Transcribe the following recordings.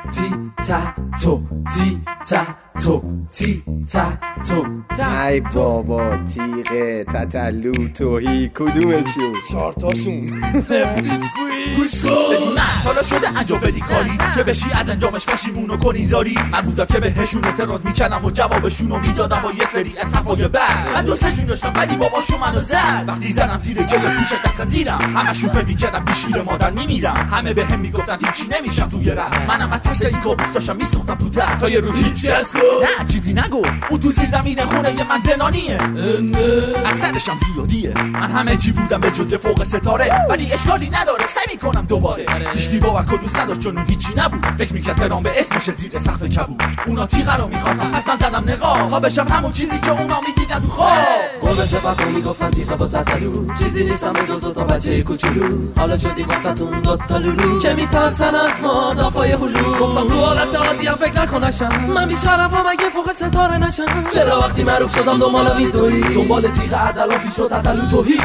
تی تا تو تی تا تو تی تا تو. ای بابا تیغه تتلو توهی کدومشون؟ چارتاشون. گوش کن حالا شده انجام بدی کاری که بشی از انجامش پشیمونو کنی زاری. من بودم که بهشون اعتراض میکردم و جوابشونو میدادم با یه سری از صفای بعد. من دوستشون داشتم ولی باباشون منو زد. وقتی زدم زیر گل پیش دست زیرم همشون فکر میکردم بیشیر مادر میمیرم. همه بهم میگفتن هیچی نمیشم توی رپ. منم از ترس این کابوس داشتم میسوختم تو در تا یه روز هیچی از گفت نه چیزی نگفت. اون تو زیر زمین خونه یه من زنانیه از سرشم زیادیه. من همه چی بودم به جز فوق ستاره ولی اشکالی نداره سعی میکنم دوباره. هیچکی باور و دوست نداشت چون اون هیچی نبود. فکر میکرد ترام به اسمش زیر سقف کبود. اونا تیغه رو میخواستن پس من زدم نقاب تا بشم همون چیزی که اونا میدیدن تو خواب. گل سپاهو میگفتن تیغه با تتلو چیزی نیستم به جز تا بچه کوچولو. حالا شدی واسهتون دوتا لولو که میترسن از ما دافای هلو. گفتم تو حالت عادیم فکر نکنشم من بیشرفم اگه فوق ستاره نشم. چرا وقتی معروف شدم دنبال میدوی دنبال تیغه اردلان پیش و تتلو توهی.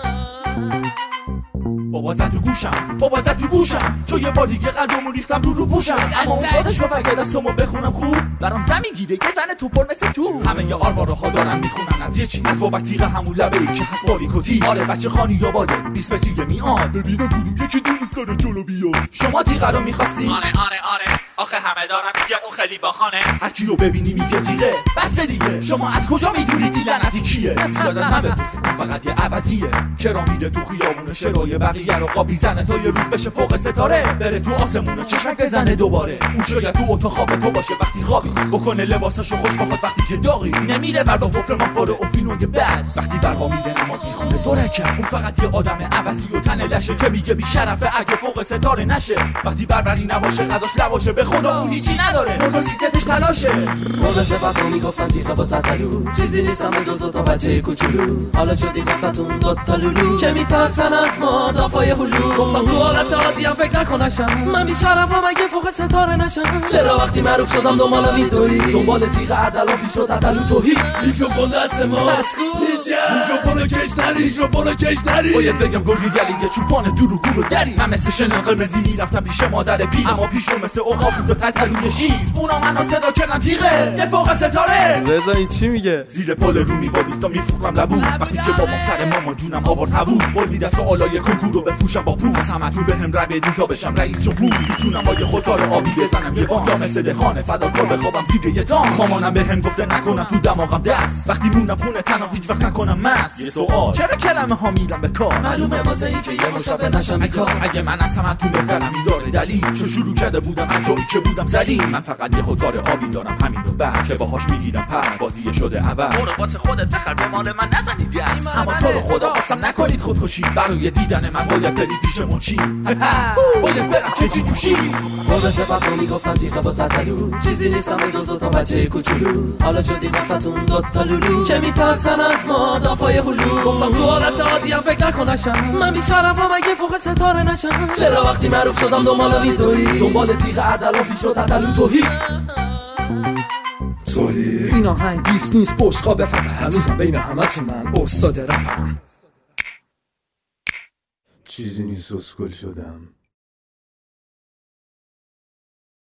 بابا زد تو گوشم چون یه بار دیگه غذامو ریختم رو پوشم. اما اون خودش گفت اگه دستمو بخونم خوب برام زمین گیره یه زن توپر مثل تو. همه یه آروارها دارن میخونن از یه چی از بابک تیغه همون لبه ای که هست باریکوتی. آره بچه خانی آباده 20 متری میاد ببینم کدوم یکی دوست داره جلو بیاد. شما تیغه رو میخواستی؟ آره آخه همه دارن میگه اون خیلی باخانه. هر کی رو ببینی میگه تیغه بس دیگه. شما از کجا میدونید این لعنتی کیه؟ یاد از من بپرسید فقط یه عوضیه. چرا میره تو خیابون شرای بقیه رو قابی زنه تا یه روز بشه فوق ستاره بره تو آسمون و چشمک بزنه دوباره. اون شاید تو اتاق خواب تو باشه وقتی خوابی بکنه لباساشو خوش بخواد وقتی که داغی نمیره بردا قفل مفاره و فیلمای بعد وقتی برقا میده نماز میخونه دو رکعت. اون فقط یه آدم عوضی و تن لشه که میگه بی شرفه اگه فوق ستاره نشه. وقتی بربری نباشه غذاش نباشه به خدا اون هیچی نداره موتورسیکلتش تلاشه. گل سپاهو میگفتن تیغه با تتلو چیزی نیستم به جز تا بچه کوچولو. حالا شدی واسهتون دوتا لولو که میترسن از ما دافای هلو. گفتم تو حالت عادیم فکر نکنشم من بیشرفم اگه فوق ستاره نشم. چرا وقتی معروف شدم دنبال میدوی دنبال تیغه اردلان پیش و تتلو توهی. میکروفون دست ما میکروفونو کش نری باید بگم گرگی گلی یه چوپان دورو گورو دری. من مثل شنل قرمزی میرفتم پیش مادر پیر اما پیشو مثل عقاب بود و تتلوی شیر. اونا منو صدا کردن تیغه یه فوق ستاره. رضا این چی میگه؟ زیر پل رومی با دوستا میفروختم لبو وقتی که بابام سر مامان جونم آورد هوو. قول میدم سوالای کنکور رو بفروشم با پول. همتون بهم رای بدین تا بشم رئیس جمهور. میتونم با یه خودکار آبی بزنم یه وام یا مثل خانه فداکار بخوابم زیر یه تام. مامانم بهم گفته نکنم تو دماغم دست وقتی مونم خونه تنها هیچ وقت نکنم مست. یه سوال چرا کلمه ها میرم به کار؟ معلومه واسه این که یه مشابه نشم بیکار. اگه من از همتون بهترم این داره دلیل چون شروع کرده بودم از جایی که بودم ذلیل. من فقط یه خودکار آبی دارم همین رو بعد که باهاش میگیرم پس بازی شده عوض. برو واسه خودت بخر به مال من نزنید دست. اما تو رو خدا قسم نکنید خودکشی برای دیدن من باید بری پیش منشی. باید برم که چی جوشی. گل سپاهو میگفتن تیغه با تتلو چیزی نیستم به جز تا بچه کوچولو. حالا شدی واسهتون دوتا لولو که میترسن از ما دافای هلو. گفتم تو حالت عادیم فکر نکنشم من بیشرفم اگه فوق ستاره نشم. چرا وقتی معروف شدم دنبال میدوی دنبال تیغه اردلان پیش و تتلو توهی. این آهنگ دیست نیست بشقابه فقط هنوزم بین همتون من استاد رپم. چیزی نیست اسکل شدم